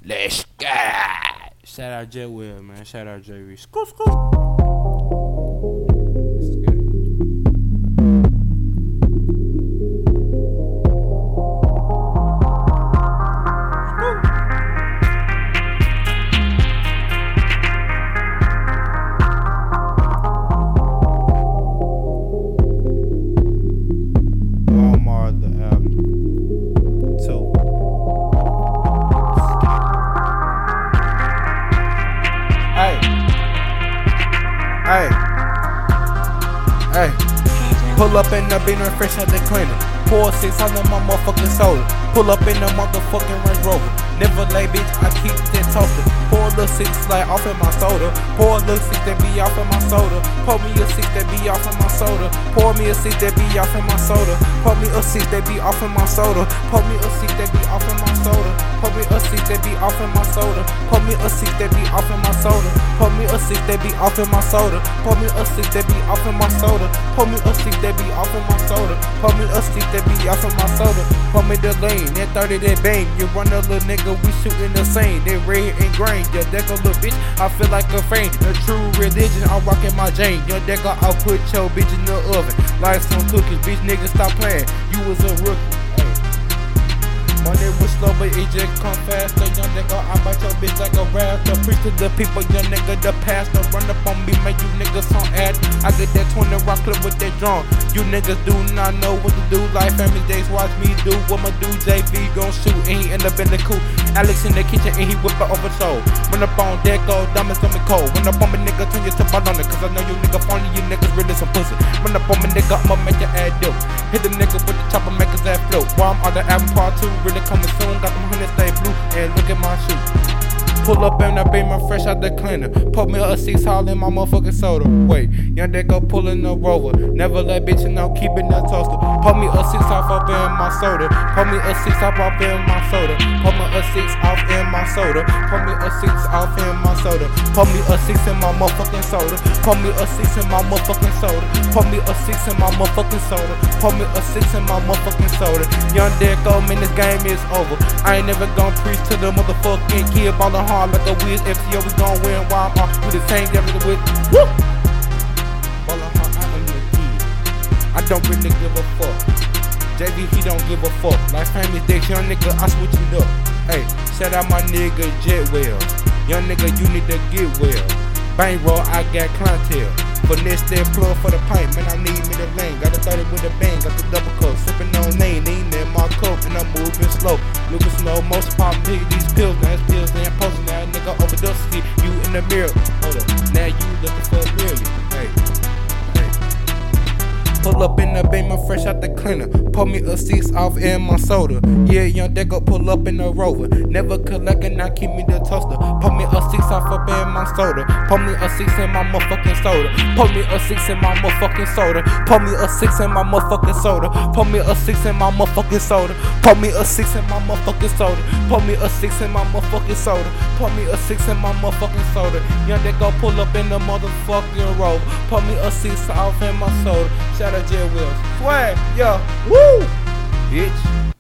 Let's go. Shout out Jet Will, man. Shout out JV. School, school. Walmart, the album. So, hey, pull up in the beaner fresh out the cleaner. Pour 600 my motherfucking soda. Pull up in the motherfucking Range Rover. Never lay, bitch, I keep that toaster. Pour a little 6 like off in my soda. Pour a little 6 that be off in my soda. Pour me a 6 that be off in my soda. Pour me a 6 that be off in my soda. Pour me a 6 that be off in my soda. Pour me a 6 that be off in my soda. Pour me a 6 that be off in my soda. Pour me a 6 that be off in my soda. Pour me a 6 that be off in my soda. Pour me a 6 that be off in my soda. Pour me a 6 that be off in my soda. Pour me a 6 that be off in my soda. Pour me the lane, that 30 that bang. You run a little nigga, we shootin' the same. They red and green. Your decker little bitch, I feel like a fan. The true religion, I'm rockin' my Jane. Your decker, I'll put your bitch in the oven. Like some cookies, bitch nigga, stop playing. You was a rookie. Money was slow, but it just come faster. Young nigga, I bite your bitch like a raptor. Preach to the people, young nigga, the pastor. Run up on me, make you niggas on ad. I get that 20 rock clip with that drum. You niggas do not know what to do. Like family days, watch me do what I'ma do. JV gon' shoot, and he end up in the coop. Alex in the kitchen, and he whip it over soul. Run up on that go, diamonds on me cold. Run up on me, nigga, turn your to on it. Cause I know you nigga funny, you niggas really some pussy. Run up on me, nigga, I'ma make your ass dope. Hit the nigga with the chopper, make his ass float. While I'm on the album part 2, really coming soon. Got them hundreds stay blue, and look at my shoe. Pull up in that beamer fresh out the cleaner. Put me a 6 all in my motherfucking soda. Wait, young go pullin' the rover. Never let bitch know, keepin' that toaster. Put me a 6 off up in my soda. Put me a 6 off in my soda. Put me a 6 off in my soda. Put me a 6 off in my soda. Put me a 6 in my motherfucking soda. Put me a 6 in my motherfucking soda. Put me a 6 in my motherfucking soda. Put me a 6 in my motherfucking soda. Young go, man, this game is over. I ain't never gon' preach to the motherfucking kid ballin' hard like a Wiz. FCO, we gon' win while I'm off with the same devil with. Woo! Ballin' hard, I am the kid. I don't really give a fuck. JV, he don't give a fuck. Like famous days, young nigga, I switch it up. Hey, shout out my nigga Jet Will. Young nigga, you need to get well. Bang roll, I got clientele. Finesse that plug for the pipe, man, I need me the lane. Got a 30 with a bang, got the double cup. Sippin' on lean, lean in my cup, and I'm moving slow. Looking slow, most pop big these pills. Now it's pills, they ain't posting. Now nigga overdose, see you in the mirror. Hold up, now you looking for a million. Hey. Pull up in the beamer fresh out the cleaner. Pour me a 6 off in my soda. Yeah, young go pull up in the rover. Never collect and not keep me the toaster. Pour me a 6 off up in my soda. Pour me a 6 in my motherfucking soda. Pour me a 6 in my motherfucking soda. Pour me a 6 in my motherfucking soda. Pour me a 6 in my motherfucking soda. Pour me a 6 in my motherfucking soda. Pour me a 6 in my motherfucking soda. Pour me a 6 in my motherfucking soda. Young go pull up in the motherfucking rover. Pour me a 6 off in my soda. Shout out Jet Will. Swag, yo, woo, bitch.